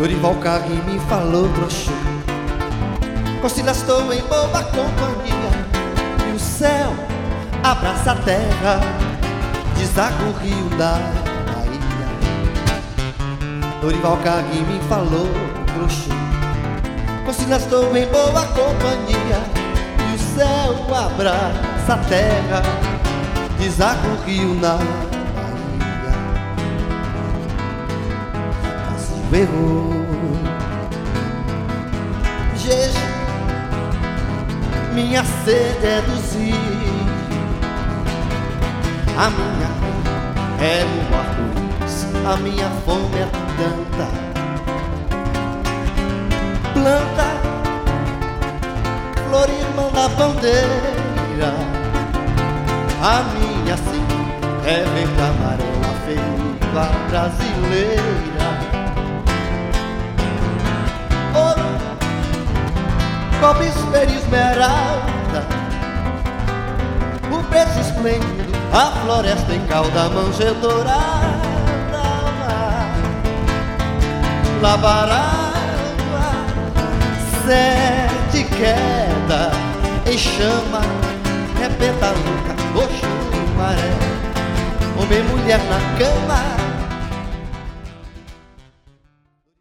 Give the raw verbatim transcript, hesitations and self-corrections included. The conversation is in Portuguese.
Dorival Caymmi me falou broxô. Corsila, estou em boa companhia, e o céu abraça a terra, deságua o rio da Bahia. Dorival Caymmi me falou broxô. Corsila, estou em boa companhia, e o céu abraça a terra, deságua o rio na Bahia. Brasil errou. Jeje, minha sede é dos rios, a minha cor é um arco-íris, a minha fome é tanta. Planta, flor irmã da bandeira, a minha sim é verde amarela, feita brasileira. Ouro, cobre, espelho, esmeralda, o preço esplêndido, a floresta em cauda, manjedourada, Labaraba, sete queda em chama, é petaluca, roxo, maré, homem e mulher na cama.